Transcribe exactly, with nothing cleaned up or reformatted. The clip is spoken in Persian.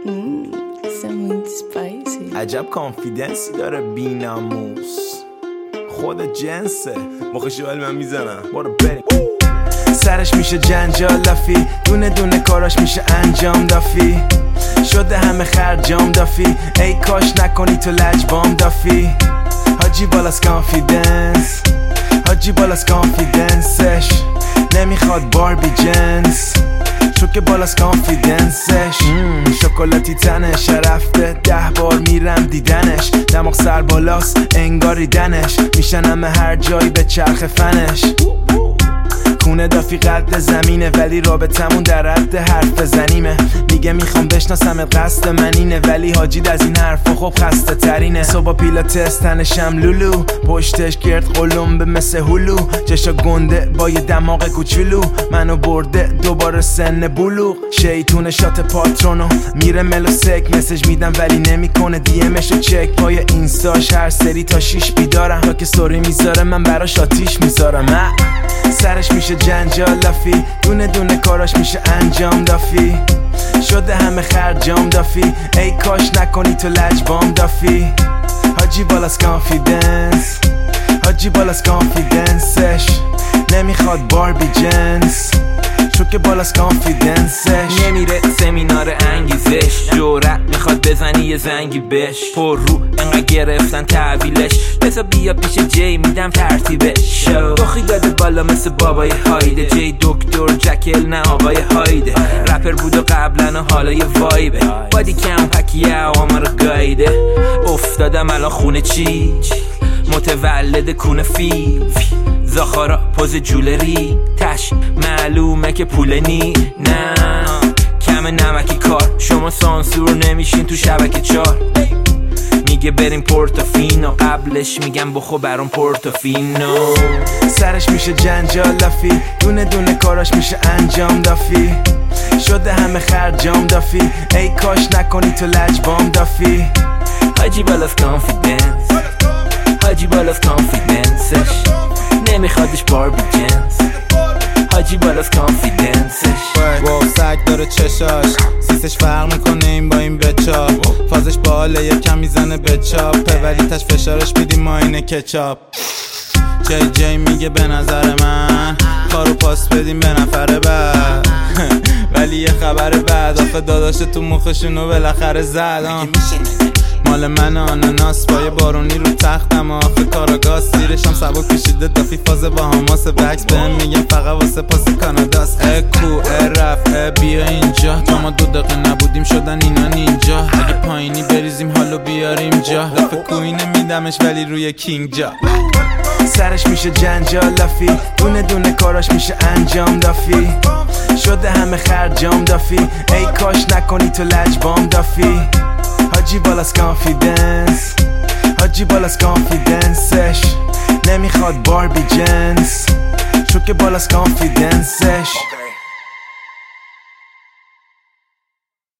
عجب کانفیدنسی داره بیناموس، خود جنسه. مخشو ولی من میزنم، برو بریم. سرش میشه جنجال لافی، دونه دونه کاراش میشه انجام دافی. شده همه خرجام دافی، ای کاش نکنی تو لجبام دافی. حاجی بالاس کانفیدنس، حاجی بالاس کانفیدنسش. نمیخواد باربی جنس، چون که بالاس کانفیدنسش. شکلاتی تنش رفته، ده بار میرم دیدنش. دماغ سر بالاس انگاری دنش، میشنم هر جایی به چرخ فنش. کونه دافی قد زمینه، ولی رابطمون در حد حرف بزنیمه. میگه میخوام بشناسمت قصد من اینه، ولی حاجید از این حرفا خب خسته ترینه. صبح پیلاتس تنشم لولو، پشتش گرد قلمبه مثل هلو. چشا گنده با یه دماغ کوچولو، منو برده دوباره سن بلوغ. شیطون شات پاترونو میره ملو سک، مسج میدم ولی نمیکنه دی امشو چک. پای اینستاش هر سری تا شیش بیدارم، تا که story میذاره من براش آتیش میذارم. سرش میشه جنجال لافی، دونه دونه کاراش میشه انجام دافی. شده همه خرجام دافی، ای کاش نکنی تو لجبام دافی. حاجی بالاس کانفیدنس، حاجی بالاس کانفیدنسش. نمیخواد باربی جنس، چون که بالاس کانفیدنسش. نمیره سمینار انگیزش، جورت میخواد بزنی یه زنگی بش. پر رو انقدر گرفتن تحویلش، بسا بیا پیش جی میدم ترتیبش. دخی داده بالا مثل بابای هایده، جی دکتر جکل نه آقای هایده. رپر بود و قبلن و حالا یه وایبه، بادی کم پکیه آما رو گایده. افتادم الان خونه چی متولد کونه فیل. زاخارا پوز جولری تش، معلومه که پول نی. نه کم نمکی کار، شما سانسور نمیشین تو شبکه چار. میگه بریم پورتوفینو، قبلش میگم بخو برام پورتوفینو. سرش میشه جنجال لافی، دونه دونه کاراش میشه انجام دافی. شده همه خرجام دافی، ای کاش نکنی تو لجبام دافی. حاجی بالاس کانفیدنس، حاجی بالاس کانفیدنسش. نمیخوادش باربی جنس، حاجی بالاس کانفیدنسش. واو سگ داره چشاش، سیسش فرق میکنه این با این بچا. فازش باله یکم میزنه بچاپه، ولی تش فشارش میدیم ما اینه کچاپ. جی جی میگه به نظر من کارو پاس بدیم به نفر بعد. ولی یه خبر بعد، آخه داداش تو مخشونو بالاخره زد. مال من آناناس با یه بارونی رو تختم، آخه کاراگاز زیرشم سبک کشیده دافی. فاز با هماس بکس بهم میگم فقط واسه پاس کاناداست. اکو ا رف ا بیا اینجا، تا ما دو دقیقه نبودیم شدن اینا نینجا. اگه پایینی بریزیم حالو بیاریم جا، دفعه کوینه میدمش ولی روی کینگ جا. سرش میشه جنجال لافی، دونه دونه کاراش میشه انجام دافی. شده همه خرجام دافی، ای کاش نکنی تو لجبام دافی. حاجی بالاس کانفیدنس، حاجی بالاس کانفیدنسش. نمیخواد باربی جنس، چون که بالاس کانفیدنسش.